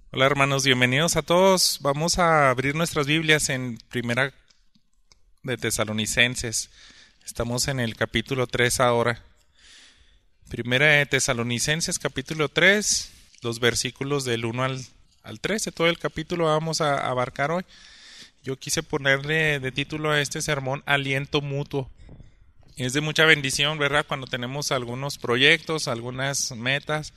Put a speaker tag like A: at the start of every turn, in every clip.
A: Hola hermanos, bienvenidos a todos. Vamos a abrir nuestras Biblias en Primera de Tesalonicenses. Estamos en el capítulo 3 ahora. Primera de Tesalonicenses, capítulo 3, los versículos del 1 al 13. Todo el capítulo vamos a abarcar hoy. Yo quise ponerle de título a este sermón Aliento Mutuo. Es de mucha bendición, ¿verdad? Cuando tenemos algunos proyectos, algunas metas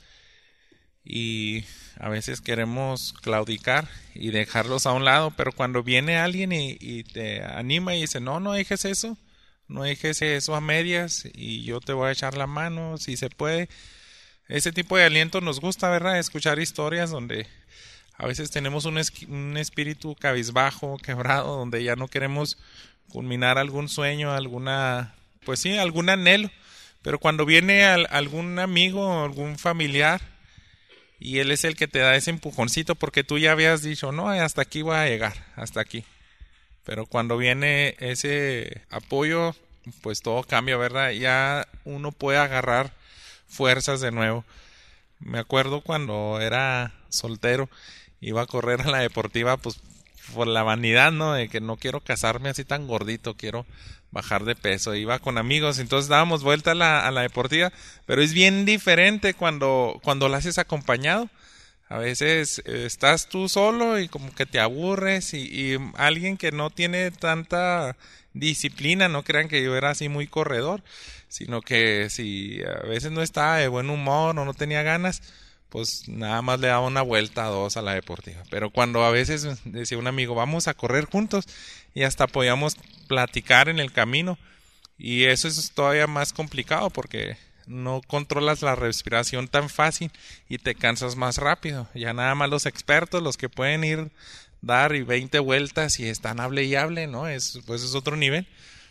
A: y a veces queremos claudicar y dejarlos a un lado, pero cuando viene alguien y te anima y dice, no dejes eso, no dejes eso a medias y yo te voy a echar la mano si se puede. Ese tipo de aliento nos gusta, ¿verdad? Escuchar historias donde a veces tenemos un espíritu cabizbajo, quebrado, donde ya no queremos culminar algún sueño, algún anhelo, pero cuando viene algún amigo, algún familiar, y él es el que te da ese empujoncito porque tú ya habías dicho, no, hasta aquí voy a llegar, hasta aquí. Pero cuando viene ese apoyo, pues todo cambia, ¿verdad? Ya uno puede agarrar fuerzas de nuevo. Me acuerdo cuando era soltero, iba a correr a la deportiva, pues por la vanidad, ¿no? De que no quiero casarme así tan gordito, quiero bajar de peso. Iba con amigos, entonces dábamos vuelta a la deportiva, pero es bien diferente cuando la haces acompañado. A veces estás tú solo y como que te aburres y alguien que no tiene tanta disciplina, no crean que yo era así muy corredor, sino que si a veces no estaba de buen humor o no tenía ganas, pues nada más le daba una vuelta a dos a la deportiva. Pero cuando a veces decía un amigo, vamos a correr juntos y hasta podíamos platicar en el camino, y eso es todavía más complicado porque no controlas la respiración tan fácil y te cansas más rápido. Ya nada más los expertos, los que pueden ir dar y 20 vueltas y están hable y hable, ¿no? Pues es otro nivel.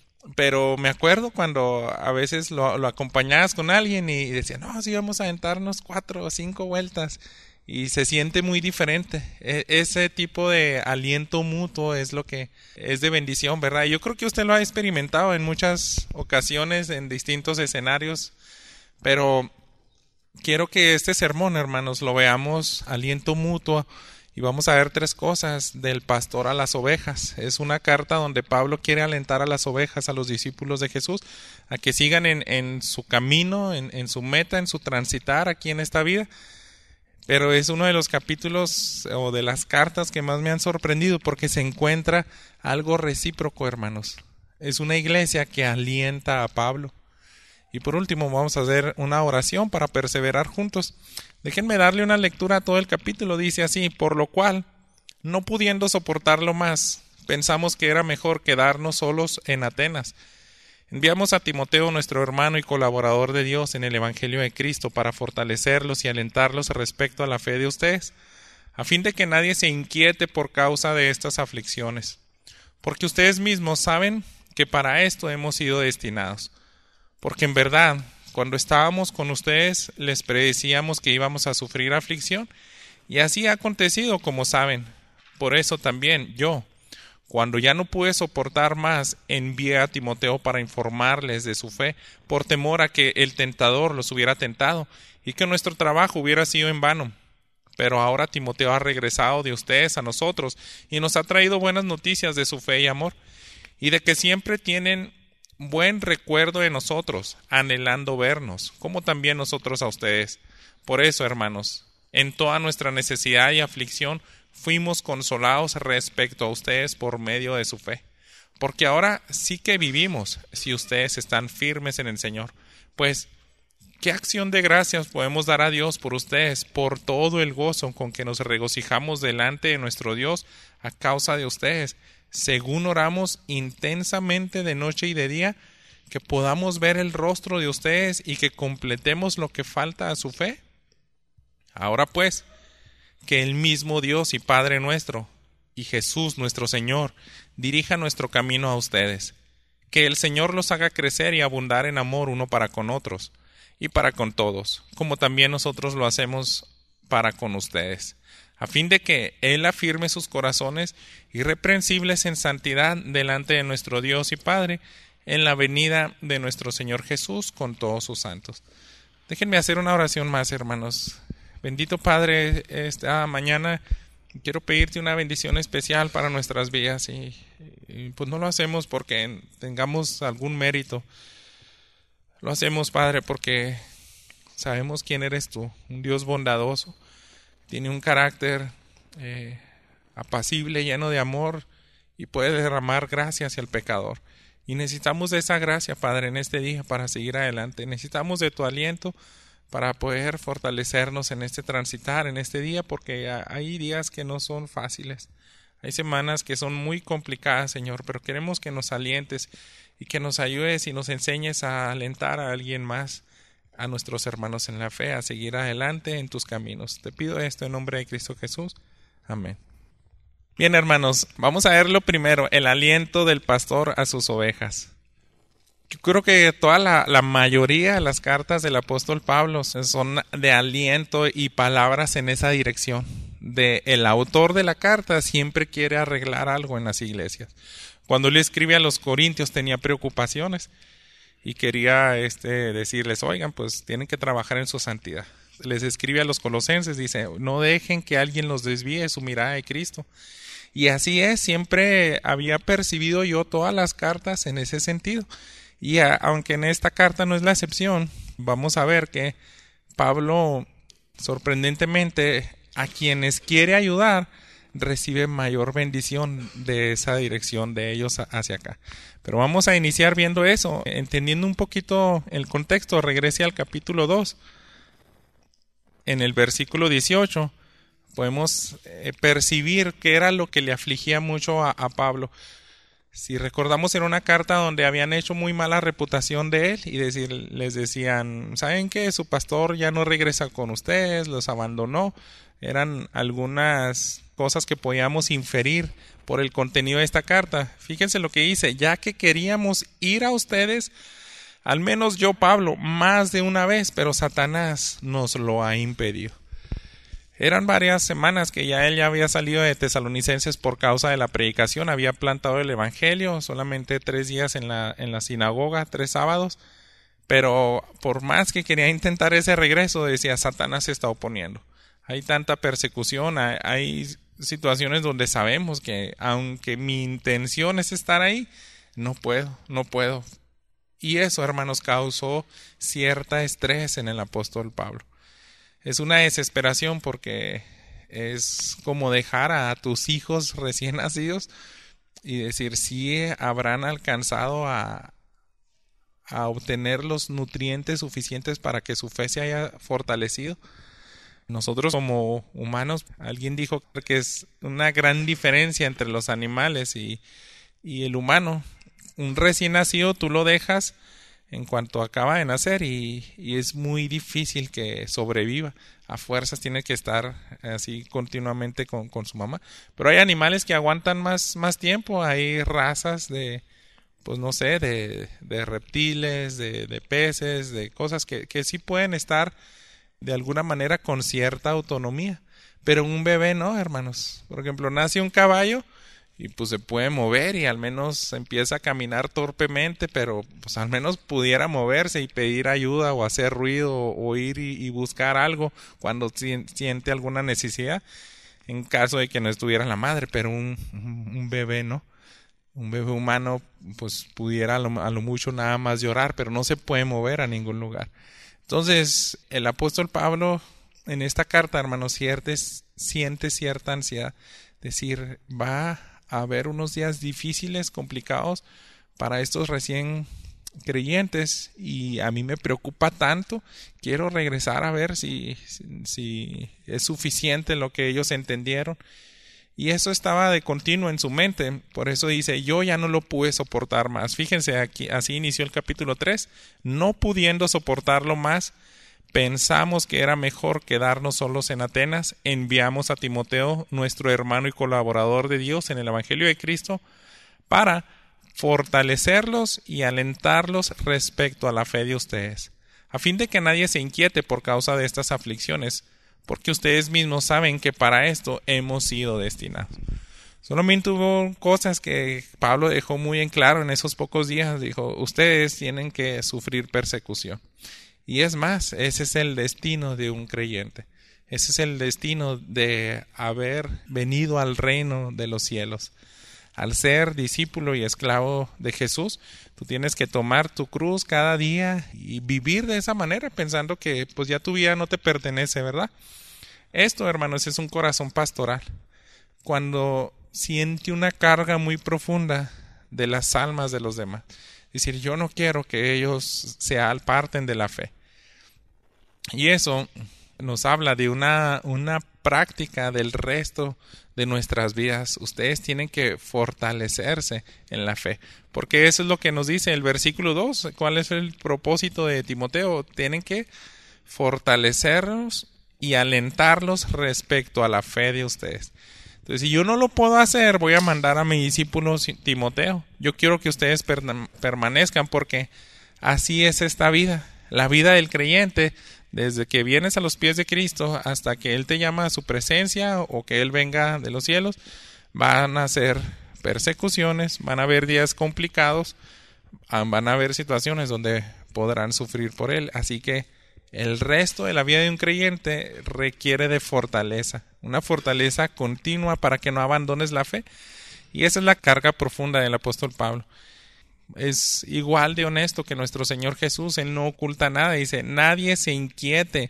A: Pero me acuerdo cuando a veces lo acompañabas con alguien y decía, no, sí vamos a aventarnos 4 o 5 vueltas. Y se siente muy diferente. Ese tipo de aliento mutuo es lo que es de bendición, ¿verdad? Yo creo que usted lo ha experimentado en muchas ocasiones, en distintos escenarios. Pero quiero que este sermón, hermanos, lo veamos aliento mutuo. Y vamos a ver 3 cosas del pastor a las ovejas. Es una carta donde Pablo quiere alentar a las ovejas, a los discípulos de Jesús, a que sigan en su camino, en su meta, en su transitar aquí en esta vida. Pero es uno de los capítulos o de las cartas que más me han sorprendido porque se encuentra algo recíproco, hermanos. Es una iglesia que alienta a Pablo. Y por último vamos a hacer una oración para perseverar juntos. Déjenme darle una lectura a todo el capítulo. Dice así, por lo cual, no pudiendo soportarlo más, pensamos que era mejor quedarnos solos en Atenas. Enviamos a Timoteo, nuestro hermano y colaborador de Dios en el Evangelio de Cristo, para fortalecerlos y alentarlos respecto a la fe de ustedes, a fin de que nadie se inquiete por causa de estas aflicciones, porque ustedes mismos saben que para esto hemos sido destinados. Porque en verdad, cuando estábamos con ustedes, les predecíamos que íbamos a sufrir aflicción, y así ha acontecido, como saben. Por eso también yo, cuando ya no pude soportar más, envié a Timoteo para informarles de su fe, por temor a que el tentador los hubiera tentado, y que nuestro trabajo hubiera sido en vano. Pero ahora Timoteo ha regresado de ustedes a nosotros, y nos ha traído buenas noticias de su fe y amor, y de que siempre tienen buen recuerdo de nosotros, anhelando vernos, como también nosotros a ustedes. Por eso, hermanos, en toda nuestra necesidad y aflicción fuimos consolados respecto a ustedes por medio de su fe. Porque ahora sí que vivimos si ustedes están firmes en el Señor. Pues, ¿qué acción de gracias podemos dar a Dios por ustedes, por todo el gozo con que nos regocijamos delante de nuestro Dios a causa de ustedes, según oramos intensamente de noche y de día, que podamos ver el rostro de ustedes y que completemos lo que falta a su fe? Ahora pues, que el mismo Dios y Padre nuestro, y Jesús nuestro Señor, dirija nuestro camino a ustedes. Que el Señor los haga crecer y abundar en amor uno para con otros, y para con todos, como también nosotros lo hacemos para con ustedes, a fin de que Él afirme sus corazones irreprensibles en santidad delante de nuestro Dios y Padre, en la venida de nuestro Señor Jesús con todos sus santos. Déjenme hacer una oración más, hermanos. Bendito Padre, esta mañana quiero pedirte una bendición especial para nuestras vidas y pues no lo hacemos porque tengamos algún mérito. Lo hacemos, Padre, porque sabemos quién eres tú, un Dios bondadoso, tiene un carácter apacible, lleno de amor y puede derramar gracia hacia el pecador. Y necesitamos de esa gracia, Padre, en este día para seguir adelante. Necesitamos de tu aliento para poder fortalecernos en este transitar, en este día, porque hay días que no son fáciles. Hay semanas que son muy complicadas, Señor, pero queremos que nos alientes y que nos ayudes y nos enseñes a alentar a alguien más, a nuestros hermanos en la fe, a seguir adelante en tus caminos. Te pido esto en nombre de Cristo Jesús. Amén. Bien, hermanos, vamos a ver lo primero, el aliento del pastor a sus ovejas. Yo creo que toda la mayoría de las cartas del apóstol Pablo son de aliento y palabras en esa dirección. El autor de la carta siempre quiere arreglar algo en las iglesias. Cuando él escribe a los corintios tenía preocupaciones y quería decirles, oigan, pues tienen que trabajar en su santidad. Les escribe a los colosenses, dice, no dejen que alguien los desvíe su mirada de Cristo. Y así es, siempre había percibido yo todas las cartas en ese sentido. Y aunque en esta carta no es la excepción, vamos a ver que Pablo, sorprendentemente, a quienes quiere ayudar, recibe mayor bendición de esa dirección de ellos hacia acá. Pero vamos a iniciar viendo eso, entendiendo un poquito el contexto. Regrese al capítulo 2. En el versículo 18 podemos percibir qué era lo que le afligía mucho a Pablo. Si recordamos, era una carta donde habían hecho muy mala reputación de él y les decían, ¿saben qué? Su pastor ya no regresa con ustedes, los abandonó. Eran algunas cosas que podíamos inferir por el contenido de esta carta. Fíjense lo que dice, ya que queríamos ir a ustedes, al menos yo, Pablo, más de una vez, pero Satanás nos lo ha impedido. Eran varias semanas que él ya había salido de Tesalonicenses por causa de la predicación, había plantado el evangelio, solamente 3 días en la sinagoga, 3 sábados, pero por más que quería intentar ese regreso, decía, Satanás se está oponiendo. Hay tanta persecución, hay situaciones donde sabemos que aunque mi intención es estar ahí, no puedo. Y eso, hermanos, causó cierta estrés en el apóstol Pablo. Es una desesperación porque es como dejar a tus hijos recién nacidos y decir si habrán alcanzado a obtener los nutrientes suficientes para que su fe se haya fortalecido. Nosotros como humanos, alguien dijo que es una gran diferencia entre los animales y el humano. Un recién nacido tú lo dejas en cuanto acaba de nacer y es muy difícil que sobreviva. A fuerzas tiene que estar así continuamente con su mamá. Pero hay animales que aguantan más tiempo. Hay razas de reptiles, de peces, de cosas que sí pueden estar de alguna manera con cierta autonomía. Pero un bebé no, hermanos. Por ejemplo, nace un caballo y pues se puede mover y al menos empieza a caminar torpemente, pero pues al menos pudiera moverse y pedir ayuda o hacer ruido o ir y buscar algo cuando siente alguna necesidad, en caso de que no estuviera la madre. Pero un bebé no. Un bebé humano pues pudiera a lo mucho nada más llorar, pero no se puede mover a ningún lugar. Entonces el apóstol Pablo en esta carta, hermanos, siente cierta ansiedad, decir, va a haber unos días difíciles, complicados para estos recién creyentes y a mí me preocupa tanto, quiero regresar a ver si es suficiente lo que ellos entendieron. Y eso estaba de continuo en su mente, por eso dice, yo ya no lo pude soportar más. Fíjense, aquí así inició el capítulo 3, no pudiendo soportarlo más, pensamos que era mejor quedarnos solos en Atenas, enviamos a Timoteo, nuestro hermano y colaborador de Dios en el Evangelio de Cristo, para fortalecerlos y alentarlos respecto a la fe de ustedes, a fin de que nadie se inquiete por causa de estas aflicciones, porque ustedes mismos saben que para esto hemos sido destinados. Solamente hubo cosas que Pablo dejó muy en claro en esos pocos días, dijo, ustedes tienen que sufrir persecución. Y es más, ese es el destino de un creyente. Ese es el destino de haber venido al reino de los cielos. Al ser discípulo y esclavo de Jesús, tú tienes que tomar tu cruz cada día y vivir de esa manera, pensando que pues ya tu vida no te pertenece, ¿verdad? Esto, hermanos, es un corazón pastoral. Cuando siente una carga muy profunda de las almas de los demás. Es decir, yo no quiero que ellos se aparten de la fe. Y eso nos habla de una práctica del resto de nuestras vidas. Ustedes tienen que fortalecerse en la fe, porque eso es lo que nos dice el versículo 2. ¿Cuál es el propósito de Timoteo? Tienen que fortalecerlos y alentarlos respecto a la fe de ustedes. Entonces, si yo no lo puedo hacer, voy a mandar a mi discípulo Timoteo. Yo quiero que ustedes permanezcan, porque así es esta vida. La vida del creyente, desde que vienes a los pies de Cristo hasta que Él te llama a su presencia o que Él venga de los cielos, van a ser persecuciones, van a haber días complicados, van a haber situaciones donde podrán sufrir por Él. Así que el resto de la vida de un creyente requiere de fortaleza, una fortaleza continua para que no abandones la fe. Y esa es la carga profunda del apóstol Pablo. Es igual de honesto que nuestro Señor Jesús. Él no oculta nada. Dice, nadie se inquiete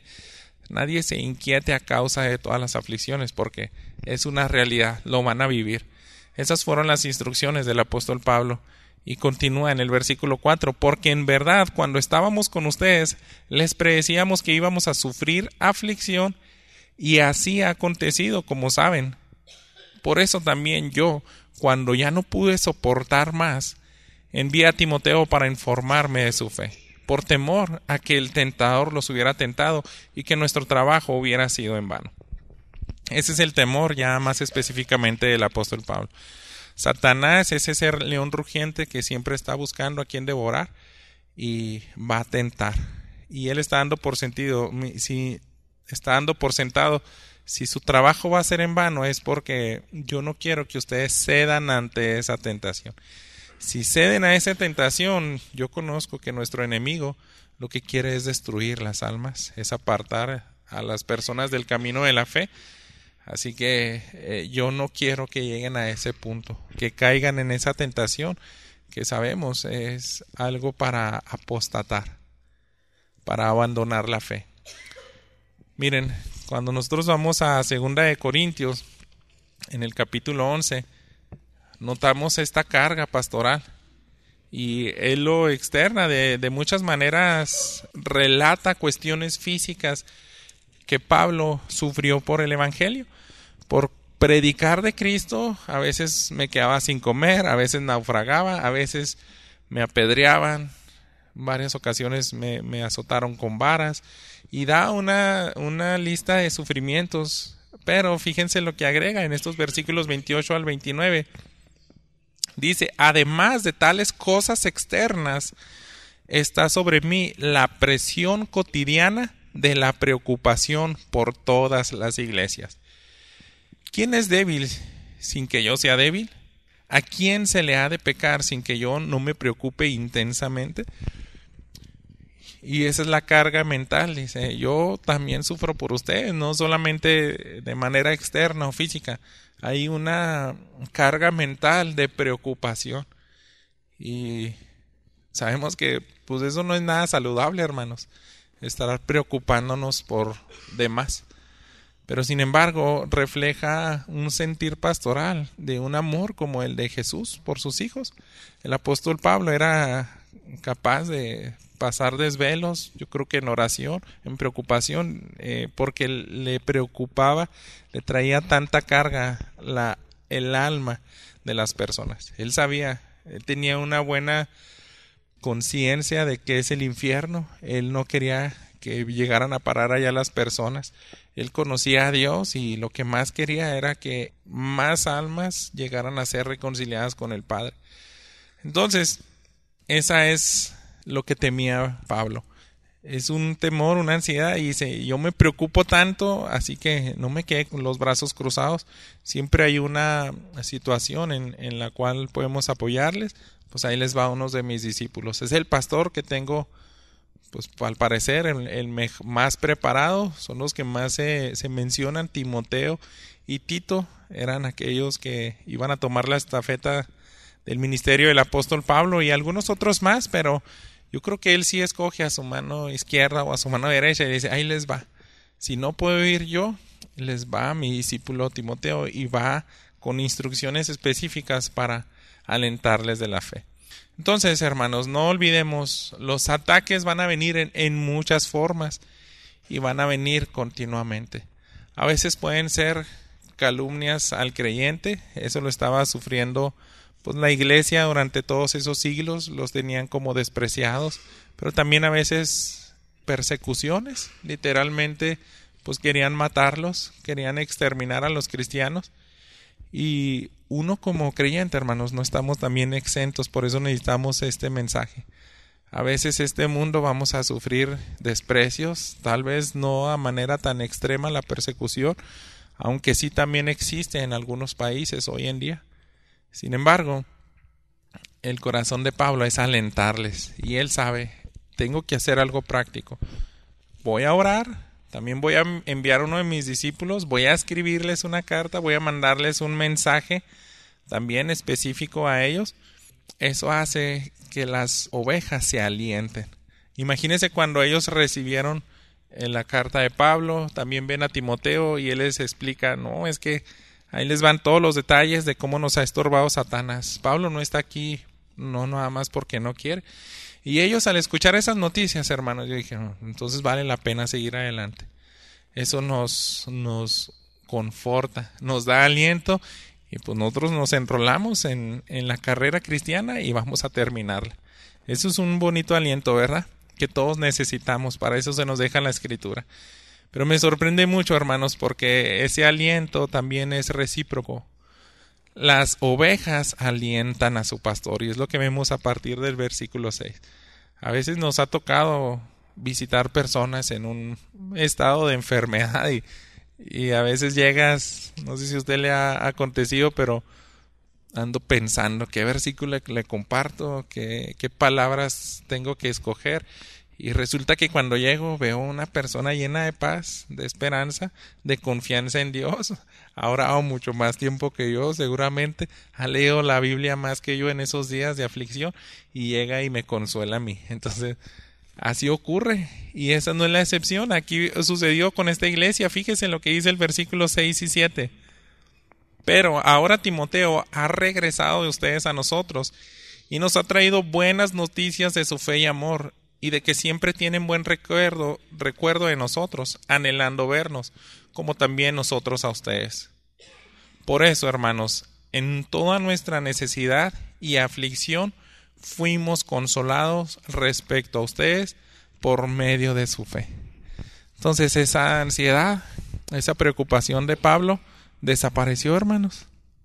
A: a causa de todas las aflicciones, porque es una realidad, lo van a vivir. Esas fueron las instrucciones del apóstol Pablo. Y continúa en el versículo 4, porque en verdad cuando estábamos con ustedes les predecíamos que íbamos a sufrir aflicción, y así ha acontecido, como saben. Por eso también yo, cuando ya no pude soportar más, envié a Timoteo para informarme de su fe, por temor a que el tentador los hubiera tentado y que nuestro trabajo hubiera sido en vano. Ese es el temor ya más específicamente del apóstol Pablo. Satanás es ese león rugiente que siempre está buscando a quien devorar y va a tentar. Y él está dando por sentado, si su trabajo va a ser en vano, es porque yo no quiero que ustedes cedan ante esa tentación. Si ceden a esa tentación, yo conozco que nuestro enemigo lo que quiere es destruir las almas, es apartar a las personas del camino de la fe. Así que yo no quiero que lleguen a ese punto, que caigan en esa tentación, que sabemos es algo para apostatar, para abandonar la fe. Miren, cuando nosotros vamos a 2 de Corintios, en el capítulo 11, notamos esta carga pastoral. Y él lo externa de muchas maneras, relata cuestiones físicas que Pablo sufrió por el evangelio, por predicar de Cristo. A veces me quedaba sin comer, a veces naufragaba, a veces me apedreaban, varias ocasiones me azotaron con varas, y da una lista de sufrimientos. Pero fíjense lo que agrega en estos versículos 28 al 29. Dice, además de tales cosas externas, está sobre mí la presión cotidiana de la preocupación por todas las iglesias. ¿Quién es débil sin que yo sea débil? ¿A quién se le ha de pecar sin que yo no me preocupe intensamente? Y esa es la carga mental. Dice, yo también sufro por ustedes, no solamente de manera externa o física. Hay una carga mental de preocupación. Y sabemos que pues eso no es nada saludable, hermanos, estar preocupándonos por demás. Pero sin embargo refleja un sentir pastoral, de un amor como el de Jesús por sus hijos. El apóstol Pablo era capaz de pasar desvelos, yo creo que en oración, en preocupación, porque le preocupaba, le traía tanta carga el alma de las personas. Él sabía, él tenía una buena conciencia de qué es el infierno. Él no quería que llegaran a parar allá las personas. Él conocía a Dios y lo que más quería era que más almas llegaran a ser reconciliadas con el Padre. Entonces, esa es lo que temía Pablo. Es un temor, una ansiedad, y dice, yo me preocupo tanto, así que no me quede con los brazos cruzados. Siempre hay una situación en la cual podemos apoyarles. Pues ahí les va uno de mis discípulos. Es el pastor que tengo pues al parecer más preparado, son los que más se mencionan. Timoteo y Tito eran aquellos que iban a tomar la estafeta del ministerio del apóstol Pablo, y algunos otros más, pero yo creo que él sí escoge a su mano izquierda o a su mano derecha y dice, ahí les va. Si no puedo ir yo, les va mi discípulo Timoteo, y va con instrucciones específicas para alentarles de la fe. Entonces, hermanos, no olvidemos, los ataques van a venir en muchas formas y van a venir continuamente. A veces pueden ser calumnias al creyente, eso lo estaba sufriendo pues la iglesia durante todos esos siglos, los tenían como despreciados, pero también a veces persecuciones, literalmente pues querían matarlos, querían exterminar a los cristianos. Y uno como creyente, hermanos, no estamos también exentos, por eso necesitamos este mensaje. A veces este mundo vamos a sufrir desprecios, tal vez no a manera tan extrema la persecución, aunque sí también existe en algunos países hoy en día. Sin embargo, el corazón de Pablo es alentarles, y él sabe, tengo que hacer algo práctico. Voy a orar, también voy a enviar a uno de mis discípulos, voy a escribirles una carta, voy a mandarles un mensaje también específico a ellos. Eso hace que las ovejas se alienten. Imagínense cuando ellos recibieron la carta de Pablo, también ven a Timoteo y él les explica, no, es que ahí les van todos los detalles de cómo nos ha estorbado Satanás. Pablo no está aquí, no nada más porque no quiere. Y ellos, al escuchar esas noticias, hermanos, yo dije, entonces vale la pena seguir adelante. Eso nos conforta, nos da aliento, y pues nosotros nos enrolamos en la carrera cristiana y vamos a terminarla. Eso es un bonito aliento, ¿verdad? Que todos necesitamos, para eso se nos deja en la Escritura. Pero me sorprende mucho, hermanos, porque ese aliento también es recíproco. Las ovejas alientan a su pastor, y es lo que vemos a partir del versículo 6. A veces nos ha tocado visitar personas en un estado de enfermedad, y a veces llegas, no sé si a usted le ha acontecido, pero ando pensando qué versículo le comparto, qué palabras tengo que escoger. Y resulta que cuando llego veo una persona llena de paz, de esperanza, de confianza en Dios. Ha orado mucho más tiempo que yo, seguramente. Ha leído la Biblia más que yo en esos días de aflicción, y llega y me consuela a mí. Entonces, así ocurre. Y esa no es la excepción. Aquí sucedió con esta iglesia. Fíjese en lo que dice el versículo 6 y 7. Pero ahora Timoteo ha regresado de ustedes a nosotros y nos ha traído buenas noticias de su fe y amor, y de que siempre tienen buen recuerdo de nosotros, anhelando vernos, como también nosotros a ustedes. Por eso, hermanos, en toda nuestra necesidad y aflicción fuimos consolados respecto a ustedes por medio de su fe. Entonces esa ansiedad, esa preocupación de Pablo desapareció, hermanos.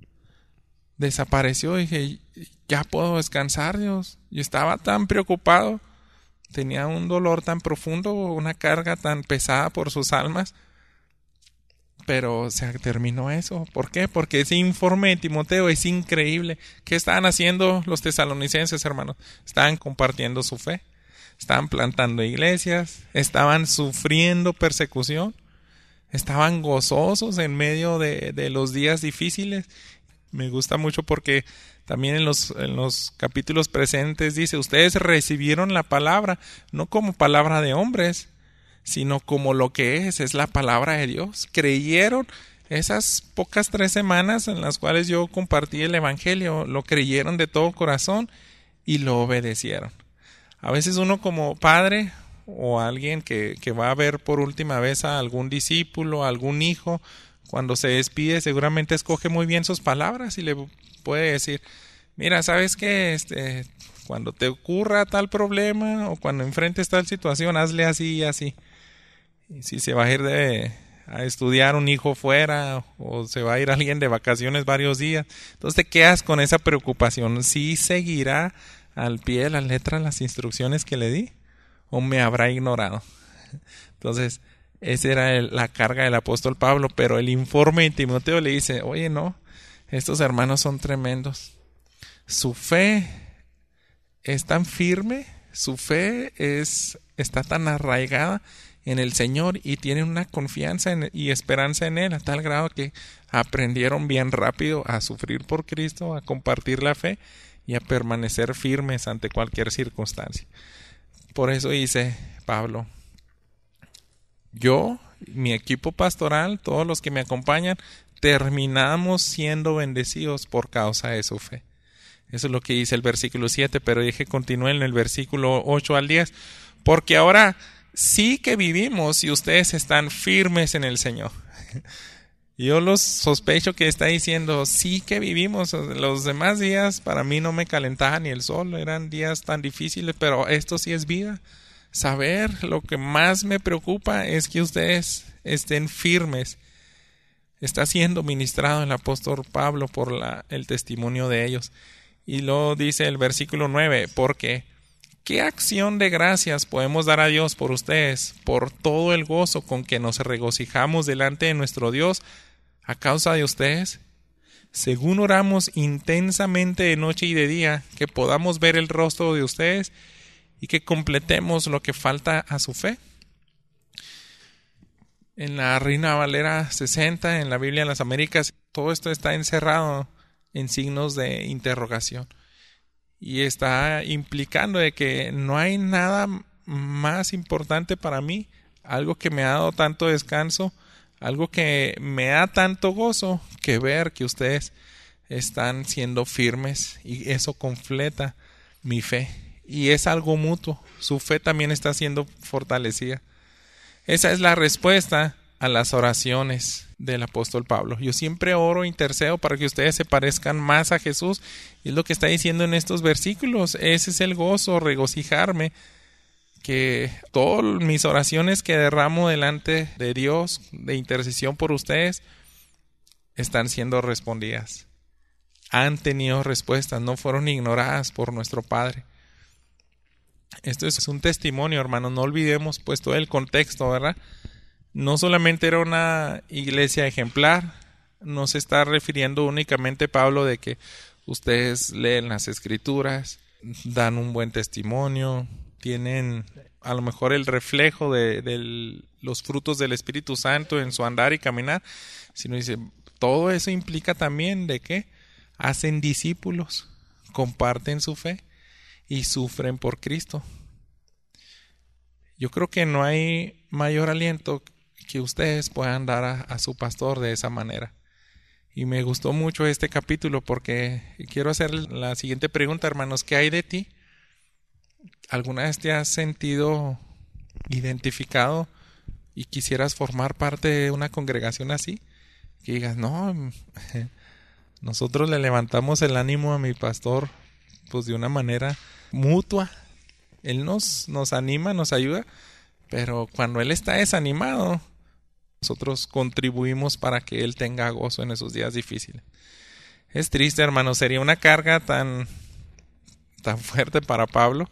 A: Desapareció. Dije, ya puedo descansar, Dios. Yo estaba tan preocupado. Tenía un dolor tan profundo, una carga tan pesada por sus almas, pero se terminó eso. ¿Por qué? Porque ese informe de Timoteo es increíble. ¿Qué estaban haciendo los tesalonicenses, hermanos? Estaban compartiendo su fe, estaban plantando iglesias, estaban sufriendo persecución, estaban gozosos en medio de los días difíciles. Me gusta mucho porque también en los capítulos presentes dice, ustedes recibieron la palabra, no como palabra de hombres, sino como lo que es la palabra de Dios. Creyeron esas pocas 3 semanas en las cuales yo compartí el evangelio, lo creyeron de todo corazón y lo obedecieron. A veces uno como padre o alguien que va a ver por última vez a algún discípulo, a algún hijo, cuando se despide seguramente escoge muy bien sus palabras y le puede decir, mira, ¿sabes qué? Cuando te ocurra tal problema o cuando enfrentes tal situación, hazle así y así. Y si se va a ir a estudiar un hijo fuera o se va a ir alguien de vacaciones varios días, entonces te quedas con esa preocupación. ¿Sí seguirá al pie de la letra las instrucciones que le di o me habrá ignorado? Entonces, esa era la carga del apóstol Pablo, pero el informe de Timoteo le dice, oye, no, estos hermanos son tremendos. Su fe es tan firme, Su fe está tan arraigada en el Señor y tienen una confianza y esperanza en Él a tal grado que aprendieron bien rápido a sufrir por Cristo, a compartir la fe y a permanecer firmes ante cualquier circunstancia. Por eso dice Pablo, yo, mi equipo pastoral, todos los que me acompañan, terminamos siendo bendecidos por causa de su fe. Eso es lo que dice el versículo 7, pero dije continúe en el versículo 8 al 10, porque ahora sí que vivimos y ustedes están firmes en el Señor. Yo los sospecho que está diciendo, sí que vivimos. Los demás días para mí no me calentaba ni el sol, eran días tan difíciles, pero esto sí es vida. Saber, lo que más me preocupa es que ustedes estén firmes. Está siendo ministrado el apóstol Pablo por el testimonio de ellos. Y luego dice el versículo 9, porque ¿qué acción de gracias podemos dar a Dios por ustedes, por todo el gozo con que nos regocijamos delante de nuestro Dios a causa de ustedes? Según oramos intensamente de noche y de día, que podamos ver el rostro de ustedes y que completemos lo que falta a su fe. En la Reina Valera 60, en la Biblia de las Américas, todo esto está encerrado en signos de interrogación. Y está implicando de que no hay nada más importante para mí, algo que me ha dado tanto descanso, algo que me da tanto gozo, que ver que ustedes están siendo firmes y eso completa mi fe. Y es algo mutuo, su fe también está siendo fortalecida. Esa es la respuesta a las oraciones del apóstol Pablo. Yo siempre oro, intercedo para que ustedes se parezcan más a Jesús. Y es lo que está diciendo en estos versículos. Ese es el gozo, regocijarme, que todas mis oraciones que derramo delante de Dios, de intercesión por ustedes, están siendo respondidas. Han tenido respuestas, no fueron ignoradas por nuestro Padre. Esto es un testimonio, hermanos, no olvidemos pues todo el contexto, ¿verdad? No solamente era una iglesia ejemplar, no se está refiriendo únicamente Pablo de que ustedes leen las escrituras, dan un buen testimonio, tienen a lo mejor el reflejo de los frutos del Espíritu Santo en su andar y caminar, sino dice, todo eso implica también de que hacen discípulos, comparten su fe y sufren por Cristo. Yo creo que no hay mayor aliento que ustedes puedan dar a su pastor de esa manera. Y me gustó mucho este capítulo porque quiero hacer la siguiente pregunta, hermanos. ¿Qué hay de ti? ¿Alguna vez te has sentido identificado y quisieras formar parte de una congregación así? Que digas, no, nosotros le levantamos el ánimo a mi pastor pues de una manera mutua. Él nos anima, nos ayuda, pero cuando él está desanimado, nosotros contribuimos para que él tenga gozo en esos días difíciles. Es triste, hermano, sería una carga tan fuerte para Pablo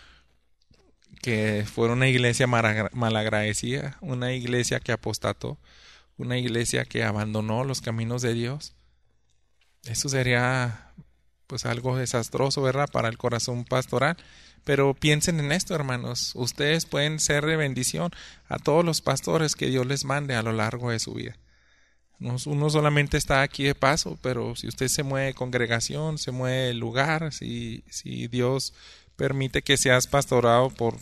A: que fuera una iglesia malagradecida, una iglesia que apostató, una iglesia que abandonó los caminos de Dios. Eso sería pues algo desastroso, ¿verdad?, para el corazón pastoral. Pero piensen en esto, hermanos. Ustedes pueden ser de bendición a todos los pastores que Dios les mande a lo largo de su vida. Uno solamente está aquí de paso, pero si usted se mueve de congregación, se mueve de lugar, si Dios permite que seas pastorado por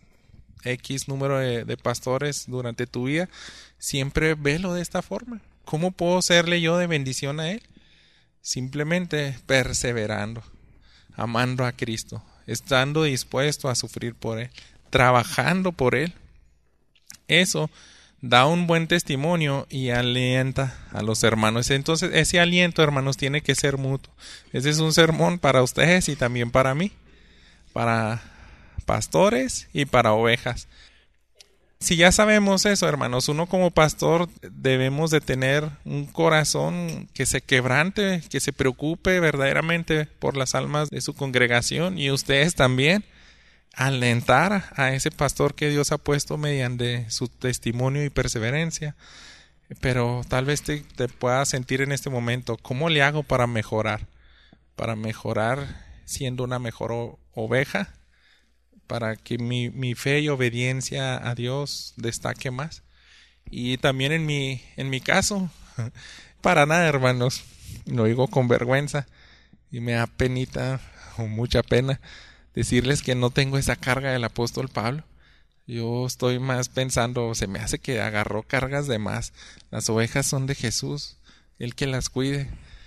A: X número de pastores durante tu vida, siempre velo de esta forma. ¿Cómo puedo serle yo de bendición a él? Simplemente perseverando, amando a Cristo, estando dispuesto a sufrir por él, trabajando por él. Eso da un buen testimonio y alienta a los hermanos. Entonces ese aliento, hermanos, tiene que ser mutuo. Ese es un sermón para ustedes y también para mí, para pastores y para ovejas. Si ya sabemos eso, hermanos, uno como pastor debemos de tener un corazón que se quebrante, que se preocupe verdaderamente por las almas de su congregación, y ustedes también alentar a ese pastor que Dios ha puesto mediante su testimonio y perseverancia. Pero tal vez te puedas sentir en este momento, ¿cómo le hago para mejorar? Para mejorar siendo una mejor oveja, para que mi fe y obediencia a Dios destaque más. Y también en mi caso, para nada, hermanos, lo digo con vergüenza y me da penita o mucha pena decirles que no tengo esa carga del apóstol Pablo. Yo estoy más pensando, se me hace que agarró cargas de más. Las ovejas son de Jesús, Él que las cuide.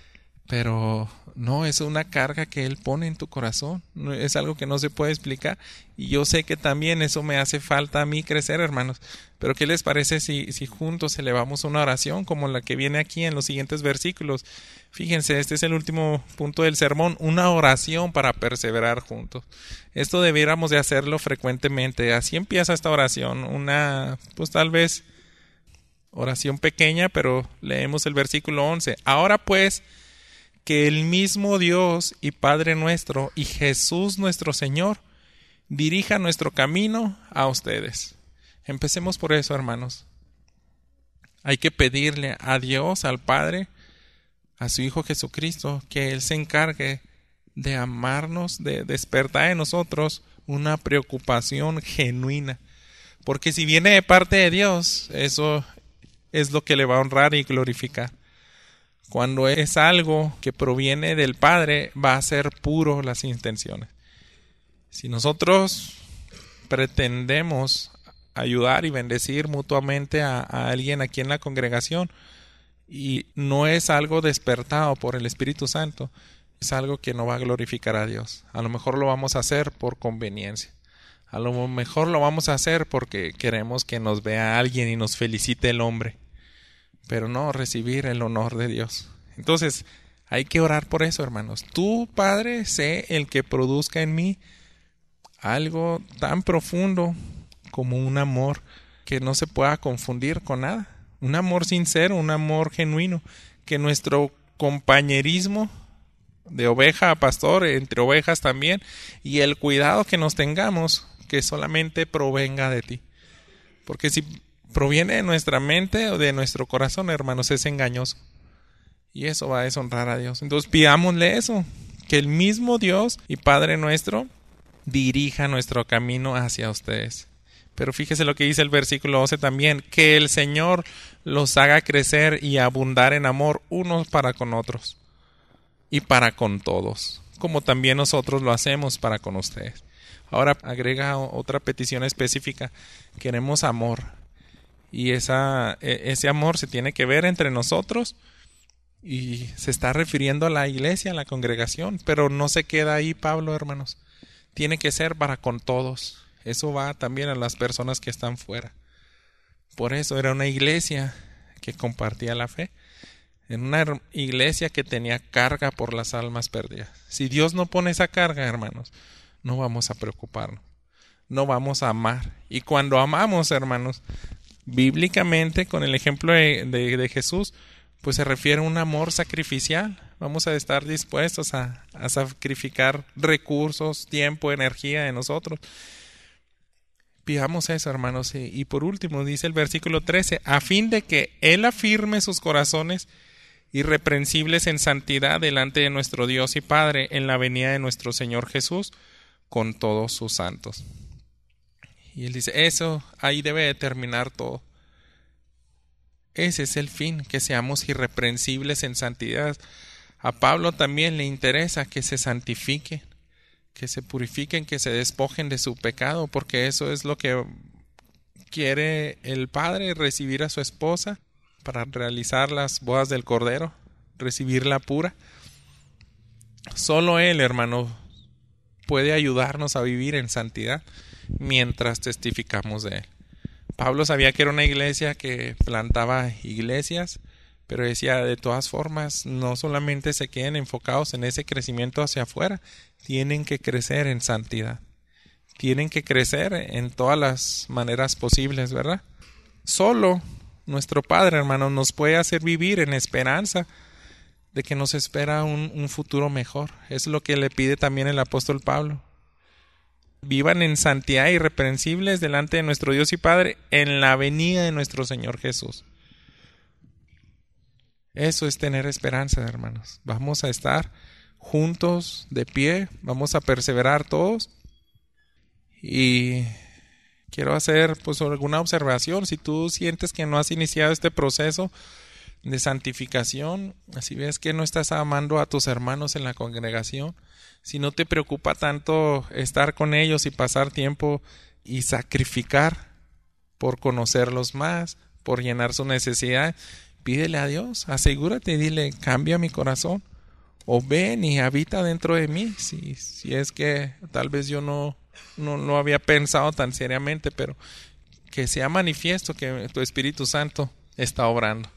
A: Pero no, es una carga que Él pone en tu corazón. Es algo que no se puede explicar. Y yo sé que también eso me hace falta a mí crecer, hermanos. Pero ¿qué les parece si juntos elevamos una oración como la que viene aquí en los siguientes versículos? Fíjense, este es el último punto del sermón, una oración para perseverar juntos. Esto debiéramos de hacerlo frecuentemente. Así empieza esta oración, pues tal vez oración pequeña, pero leemos el versículo 11. Ahora pues, que el mismo Dios y Padre nuestro y Jesús nuestro Señor dirija nuestro camino a ustedes. Empecemos por eso, hermanos. Hay que pedirle a Dios, al Padre, a su Hijo Jesucristo, que Él se encargue de amarnos, de despertar en nosotros una preocupación genuina. Porque si viene de parte de Dios, eso es lo que le va a honrar y glorificar. Cuando es algo que proviene del Padre, va a ser puro las intenciones. Si nosotros pretendemos ayudar y bendecir mutuamente a alguien aquí en la congregación y no es algo despertado por el Espíritu Santo, es algo que no va a glorificar a Dios. A lo mejor lo vamos a hacer por conveniencia. A lo mejor lo vamos a hacer porque queremos que nos vea alguien y nos felicite el hombre, pero no recibir el honor de Dios. Entonces, hay que orar por eso, hermanos. Tú, Padre, sé el que produzca en mí algo tan profundo como un amor que no se pueda confundir con nada. Un amor sincero, un amor genuino. Que nuestro compañerismo de oveja a pastor, entre ovejas también, y el cuidado que nos tengamos, que solamente provenga de ti. Porque si proviene de nuestra mente o de nuestro corazón, hermanos, es engañoso. Y eso va a deshonrar a Dios. Entonces pidámosle eso, que el mismo Dios y Padre nuestro dirija nuestro camino hacia ustedes. Pero fíjese lo que dice el versículo 12 también, que el Señor los haga crecer y abundar en amor unos para con otros y para con todos, como también nosotros lo hacemos para con ustedes. Ahora agrega otra petición específica, queremos amor. Y ese amor se tiene que ver entre nosotros y se está refiriendo a la iglesia, a la congregación, pero no se queda ahí, Pablo, hermanos. Tiene que ser para con todos. Eso va también a las personas que están fuera. Por eso era una iglesia que compartía la fe. En una iglesia que tenía carga por las almas perdidas. Si Dios no pone esa carga, hermanos, no vamos a preocuparnos. No vamos a amar. Y cuando amamos, hermanos, bíblicamente, con el ejemplo de Jesús, pues se refiere a un amor sacrificial. Vamos a estar dispuestos a sacrificar recursos, tiempo, energía de nosotros. Pidamos eso, hermanos. Y por último, dice el versículo 13, a fin de que Él afirme sus corazones irreprensibles en santidad delante de nuestro Dios y Padre en la venida de nuestro Señor Jesús con todos sus santos. Y Él dice, eso, ahí debe de terminar todo. Ese es el fin, que seamos irreprensibles en santidad. A Pablo también le interesa que se santifiquen, que se purifiquen, que se despojen de su pecado, porque eso es lo que quiere el Padre, recibir a su esposa para realizar las bodas del Cordero, recibirla pura. Solo Él, hermano, puede ayudarnos a vivir en santidad mientras testificamos de Él. Pablo sabía que era una iglesia que plantaba iglesias, pero decía, de todas formas, no solamente se queden enfocados en ese crecimiento hacia afuera, tienen que crecer en santidad. Tienen que crecer en todas las maneras posibles, ¿verdad? Solo nuestro Padre, hermano, nos puede hacer vivir en esperanza de que nos espera un futuro mejor. Es lo que le pide también el apóstol Pablo. Vivan en santidad irreprensibles delante de nuestro Dios y Padre en la venida de nuestro Señor Jesús. Eso es tener esperanza, hermanos. Vamos a estar juntos, de pie, vamos a perseverar todos Y quiero hacer pues alguna observación. Si tú sientes que no has iniciado este proceso de santificación, si ves que no estás amando a tus hermanos en la congregación, si no te preocupa tanto estar con ellos y pasar tiempo y sacrificar por conocerlos más, por llenar su necesidad, pídele a Dios, asegúrate, dile, cambia mi corazón, o ven y habita dentro de mí, si es que tal vez yo no había pensado tan seriamente, pero que sea manifiesto que tu Espíritu Santo está obrando.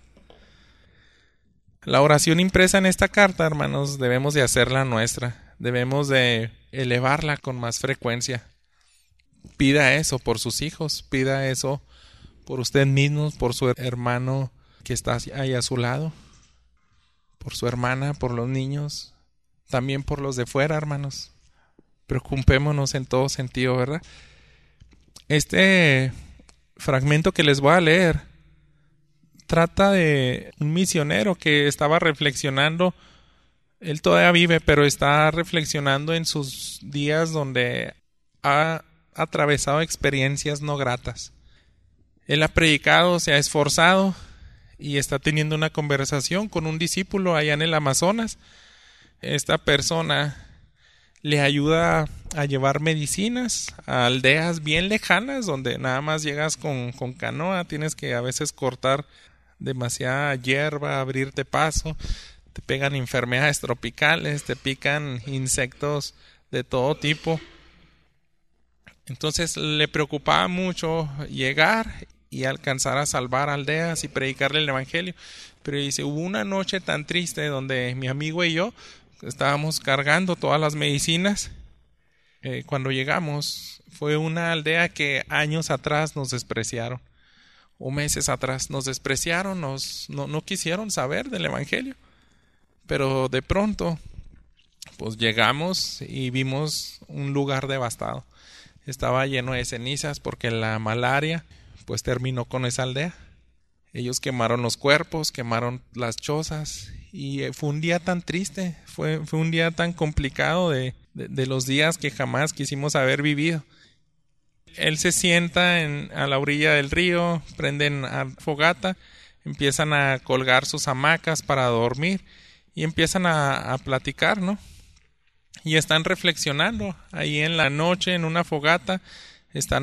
A: La oración impresa en esta carta, hermanos, debemos de hacerla nuestra, debemos de elevarla con más frecuencia. Pida eso por sus hijos, pida eso por usted mismo, por su hermano que está ahí a su lado, por su hermana, por los niños, también por los de fuera, hermanos. Preocupémonos en todo sentido, ¿verdad? Este fragmento que les voy a leer trata de un misionero que estaba reflexionando. Él todavía vive, pero está reflexionando en sus días donde ha atravesado experiencias no gratas. Él ha predicado, se ha esforzado y está teniendo una conversación con un discípulo allá en el Amazonas. Esta persona le ayuda a llevar medicinas a aldeas bien lejanas donde nada más llegas con canoa, tienes que a veces cortar demasiada hierba, abrirte paso, te pegan enfermedades tropicales, te pican insectos de todo tipo. Entonces le preocupaba mucho llegar y alcanzar a salvar aldeas y predicarle el evangelio. Pero dice, hubo una noche tan triste donde mi amigo y yo estábamos cargando todas las medicinas. Cuando llegamos, fue una aldea que años atrás nos despreciaron, o meses atrás nos despreciaron, no quisieron saber del evangelio. Pero de pronto, pues llegamos y vimos un lugar devastado. Estaba lleno de cenizas porque la malaria pues terminó con esa aldea. Ellos quemaron los cuerpos, quemaron las chozas y fue un día tan triste, fue un día tan complicado de los días que jamás quisimos haber vivido. Él se sienta a la orilla del río, prenden a fogata, empiezan a colgar sus hamacas para dormir y empiezan a platicar, ¿no? Y están reflexionando ahí en la noche en una fogata, están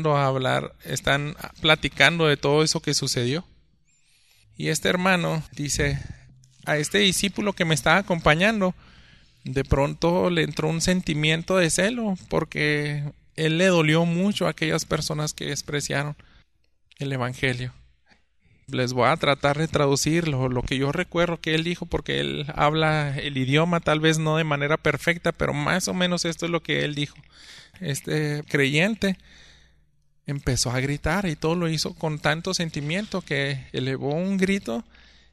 A: están platicando de todo eso que sucedió. Y este hermano dice, a este discípulo que me estaba acompañando, de pronto le entró un sentimiento de celo, porque él le dolió mucho a aquellas personas que despreciaron el evangelio. Les voy a tratar de traducir lo que yo recuerdo que él dijo, porque él habla el idioma, tal vez no de manera perfecta, pero más o menos esto es lo que él dijo. Este creyente empezó a gritar y todo lo hizo con tanto sentimiento que elevó un grito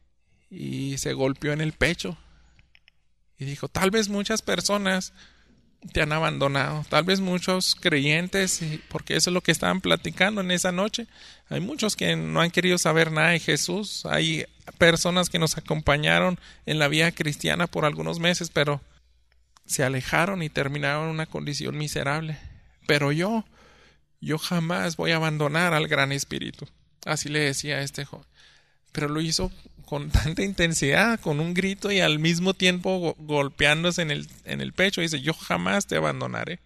A: y se golpeó en el pecho. Y dijo, tal vez muchas personas te han abandonado, tal vez muchos creyentes, porque eso es lo que estaban platicando en esa noche. Hay muchos que no han querido saber nada de Jesús, hay personas que nos acompañaron en la vida cristiana por algunos meses, pero se alejaron y terminaron en una condición miserable. Pero yo jamás voy a abandonar al gran Espíritu. Así le decía a este joven. Pero lo hizo con tanta intensidad, con un grito y al mismo tiempo golpeándose en el pecho. Dice, yo jamás te abandonaré.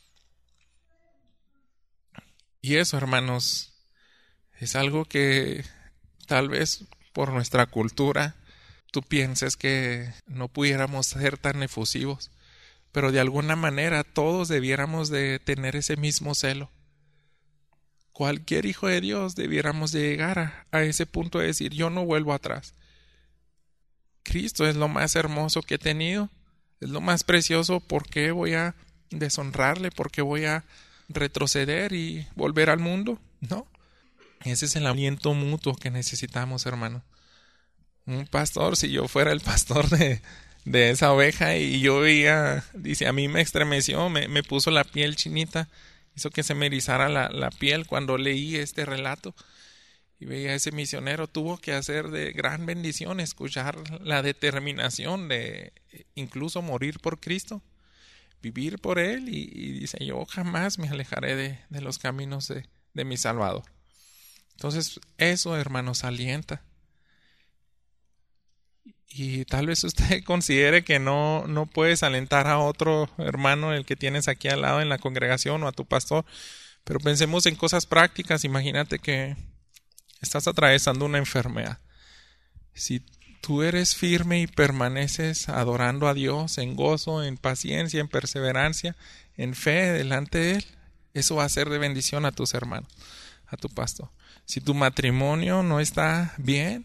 A: Y eso, hermanos, es algo que tal vez por nuestra cultura tú pienses que no pudiéramos ser tan efusivos, pero de alguna manera todos debiéramos de tener ese mismo celo. Cualquier hijo de Dios debiéramos de llegar a ese punto de decir, yo no vuelvo atrás. Cristo es lo más hermoso que he tenido, es lo más precioso. ¿Por qué voy a deshonrarle? ¿Por qué voy a retroceder y volver al mundo? No. Ese es el aliento mutuo que necesitamos, hermano. Un pastor, si yo fuera el pastor de esa oveja y yo veía, dice, a mí me estremeció, me puso la piel chinita, hizo que se me erizara la piel cuando leí este relato y veía a ese misionero. Tuvo que hacer de gran bendición escuchar la determinación de incluso morir por Cristo. vivir por Él y dice, yo jamás me alejaré de los caminos de mi Salvador. Entonces eso, hermanos, alienta. Y tal vez usted considere que no puedes alentar a otro hermano, el que tienes aquí al lado en la congregación, o a tu pastor, pero pensemos en cosas prácticas. Imagínate que estás atravesando una enfermedad. Si tú eres firme y permaneces adorando a Dios en gozo, en paciencia, en perseverancia, en fe delante de Él, eso va a ser de bendición a tus hermanos, a tu pastor. Si tu matrimonio no está bien,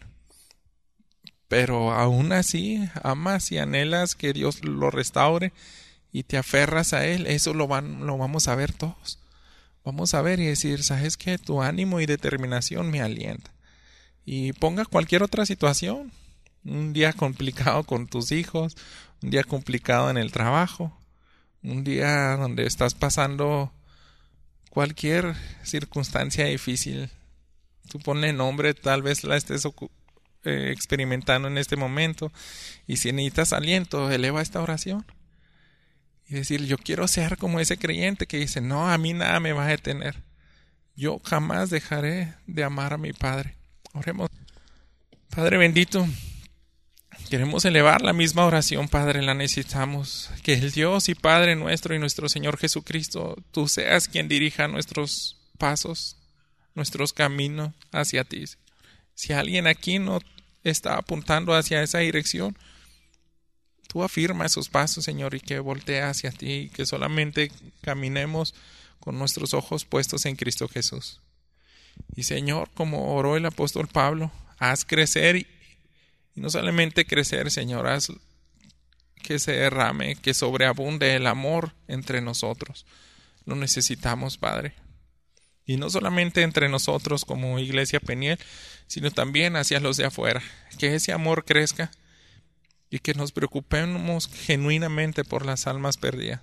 A: pero aún así amas y anhelas que Dios lo restaure y te aferras a Él, eso lo vamos a ver todos. Vamos a ver y decir, ¿sabes qué? Tu ánimo y determinación me alienta. Y ponga cualquier otra situación. Un día complicado con tus hijos, un día complicado en el trabajo, un día donde estás pasando cualquier circunstancia difícil. Tú ponle nombre, tal vez la estés experimentando en este momento, y si necesitas aliento, eleva esta oración y decir, yo quiero ser como ese creyente que dice, no, a mí nada me va a detener, yo jamás dejaré de amar a mi Padre. Oremos. Padre bendito, queremos elevar la misma oración, Padre, la necesitamos. Que el Dios y Padre nuestro y nuestro Señor Jesucristo, tú seas quien dirija nuestros pasos, nuestros caminos hacia ti. Si alguien aquí no está apuntando hacia esa dirección, tú afirma esos pasos, Señor, y que voltee hacia ti, y que solamente caminemos con nuestros ojos puestos en Cristo Jesús. Y Señor, como oró el apóstol Pablo, haz crecer y no solamente crecer, Señor, haz que se derrame, que sobreabunde el amor entre nosotros. Lo necesitamos, Padre. Y no solamente entre nosotros como Iglesia Peniel, sino también hacia los de afuera. Que ese amor crezca y que nos preocupemos genuinamente por las almas perdidas.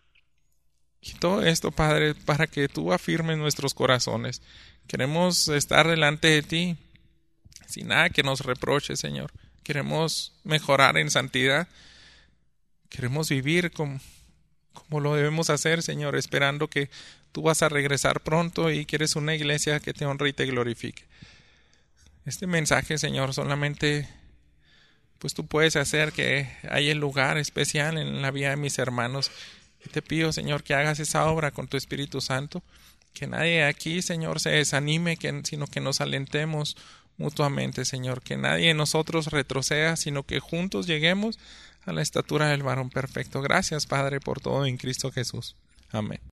A: Y todo esto, Padre, para que tú afirmes nuestros corazones. Queremos estar delante de ti sin nada que nos reproche, Señor. Queremos mejorar en santidad. Queremos vivir como lo debemos hacer, Señor, esperando que tú vas a regresar pronto y que eres una iglesia que te honre y te glorifique. Este mensaje, Señor, solamente pues tú puedes hacer que haya un lugar especial en la vida de mis hermanos. Y te pido, Señor, que hagas esa obra con tu Espíritu Santo. Que nadie aquí, Señor, se desanime, sino que nos alentemos mutuamente, Señor. Que nadie de nosotros retroceda, sino que juntos lleguemos a la estatura del varón perfecto. Gracias, Padre, por todo en Cristo Jesús. Amén.